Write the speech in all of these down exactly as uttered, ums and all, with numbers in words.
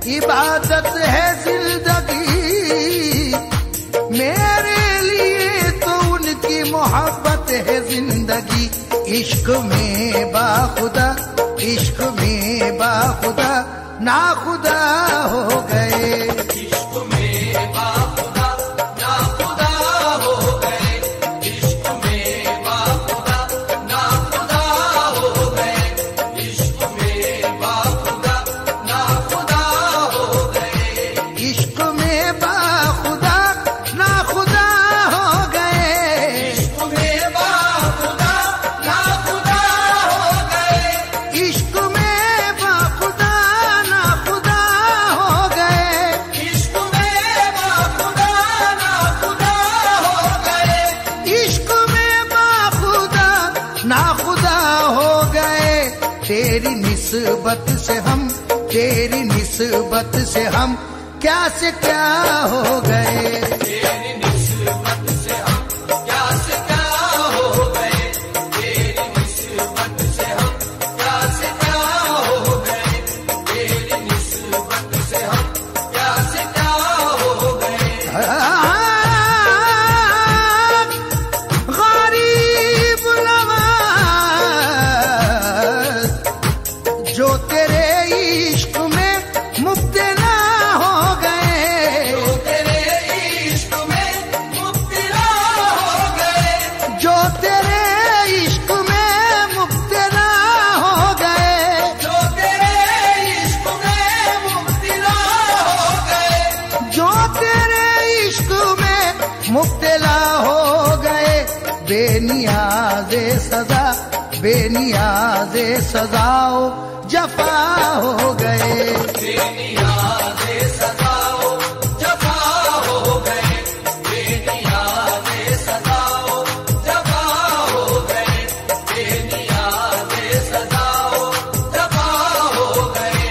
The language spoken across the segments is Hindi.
इबादत है जिंदगी मेरे लिए तो उनकी मोहब्बत है जिंदगी। इश्क में बाखुदा, इश्क में बाखुदा ना खुदा हो गए। इश्क में बाखुदा ना खुदा हो गए। इश्क में बाखुदा ना खुदा हो गए। इश्क में बाखुदा ना खुदा हो गए। इश्क में बाखुदा ना खुदा हो गए। इश्क में बाखुदा ना खुदा हो गए। इश्क में बाखुदा ना खुदा हो गए। इश्क में बाखुदा ना खुदा हो गए। इश्क में बाखुदा ना खुदा हो गए। तेरी निस्बत से हम, तेरी निस्बत से हम क्या से क्या हो गए। तेरी निस्बत से हम क्या से क्या हो गए। तेरी निस्बत से हम क्या से क्या हो गए। तेरी निस्बत से हम क्या से क्या हो गए। गरीब नवाज जो तेरे इश्क में मुब्तला हो गए। जो तेरे इश्क में मुब्तला हो गए। जो तेरे इश्क में मुब्तला हो गए। जो तेरे इश्क में मुब्तला हो गए। जो तेरे इश्क में मुब्तला हो गए। बेनियाज़े सजा, बेनियाज़े सजाओ जफा हो गए। बेनियाज़े सजाओ जफा हो गए। बेनियाज़े सजाओ जफा हो गए। बेनियाज़े सजाओ जफा हो गए।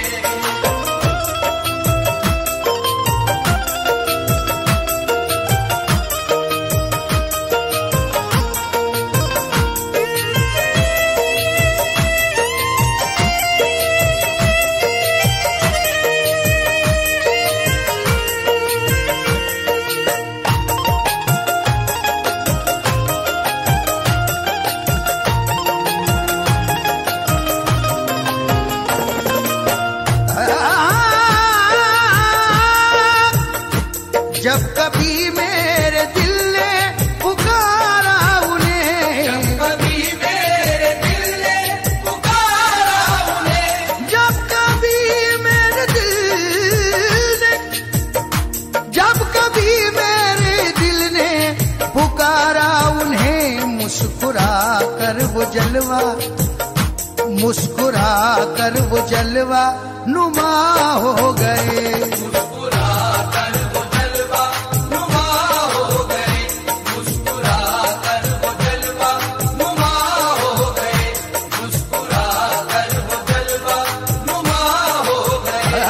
जब कभी मेरे दिल ने पुकारा उन्हें, कभी मेरे दिल ने पुकारा उन्हें। जब कभी मेरे दिल ने, जब कभी मेरे दिल ने पुकारा उन्हें, मुस्कुरा कर वो जलवा, मुस्कुरा कर वो जलवा नुमा हो गए। मुस्कुरा कर वो जलवा नुमा हो गए। मुस्कुरा कर वो जलवा नुमा हो गए। मुस्कुरा कर वो जलवा नुमा हो गए।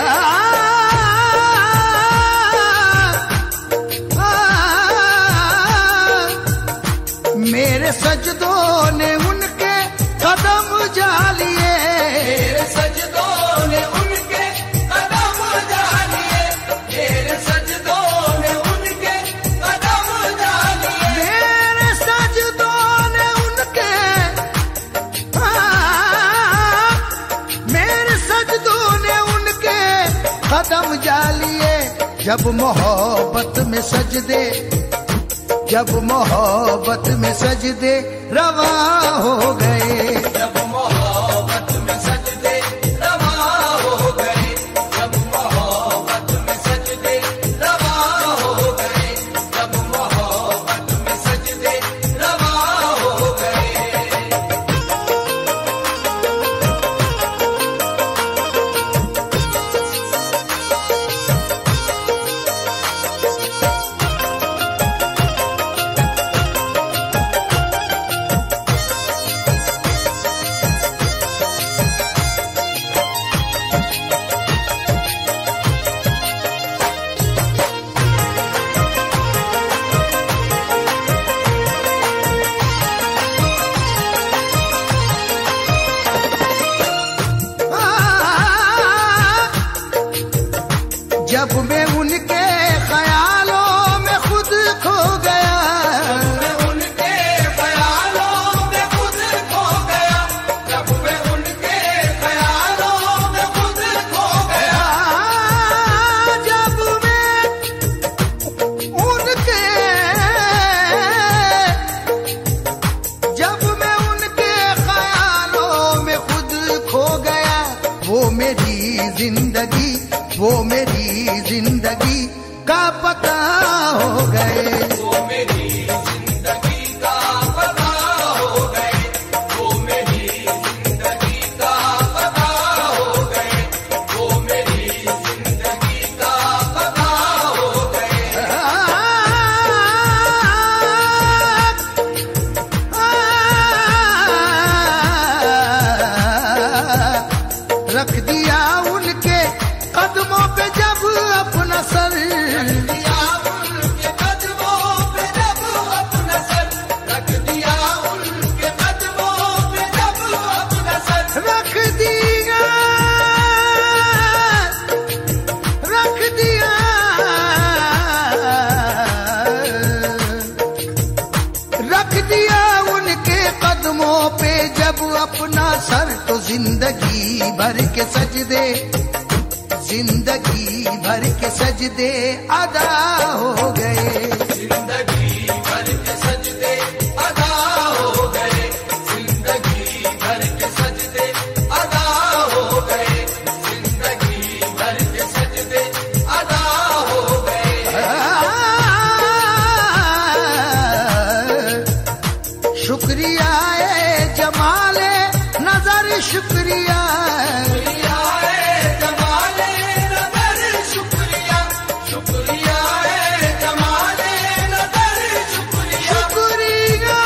मेरे सजदों ने उनके कदम जा लिए। मेरे सजदों ने उनके कदम जा लिए। मेरे सजदों ने उनके कदम जा लिए। मेरे सजदों ने उनके, हाँ, मेरे सजदों ने उनके कदम जा लिए। जब मोहब्बत में सजदे, जब मोहब्बत में सजदे रवा हो गए। जब मोहब्बत में सजदे रवा हो गए। जब मोहब्बत में सजदे रवा हो गए। जब मोहब्बत में सजदे रवा हो गए। जब मैं उनके ख्यालों में खुद खो गया, मैं उनके ख्यालों में खुद खो गया, जब मैं उनके ख्यालों में खुद खो गया, जब मैं उनके जब मैं उनके ख्यालों में खुद खो गया, वो मेरी जिंदगी वो मेरी जिंदगी का पता हो गए, वो मेरी जिंदगी का पता हो गए, वो मेरी जिंदगी का पता हो गए, वो मेरी जिंदगी का पता हो गए। रख दिया उनके कदमों पे जब अपना सर, रख दिया उनके कदमों पे जब अपना सर, रख दिया उनके कदमों पे जब अपना सर, रख दिया रख दिया रख दिया उनके कदमों पे जब अपना सर, तो जिंदगी भर के सजदे जिंदगी भर के सजदे अदा हो गए, जिंदगी भर के सजदे अदा हो गए, जिंदगी भर के सजदे अदा हो गए, जिंदगी भर के सजदे अदा हो गए। शुक्रिया ए जमाले नजर शुक्रिया, शुक्रिया ए जमाले नजर शुक्रिया, शुक्रिया ए जमाले नजर शुक्रिया, शुक्रिया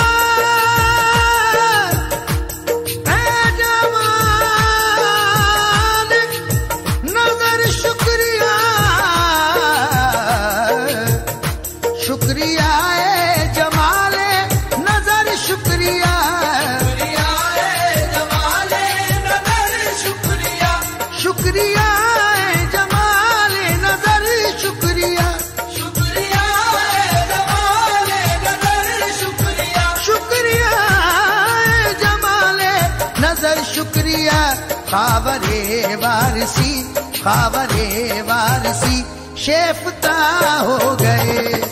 ए जमाले नजर शुक्रिया, शुक्रिया ए जमाले नजर शुक्रिया, शुक्रिया ए जमाले नजर शुक्रिया, शुक्रिया ए जमाले नजर शुक्रिया, शुक्रिया ए जमाले नजर शुक्रिया, शुक्रिया ए जमाले नजर शुक्रिया। खावरे वारसी खावरे वारसी शेफ्ता हो गए।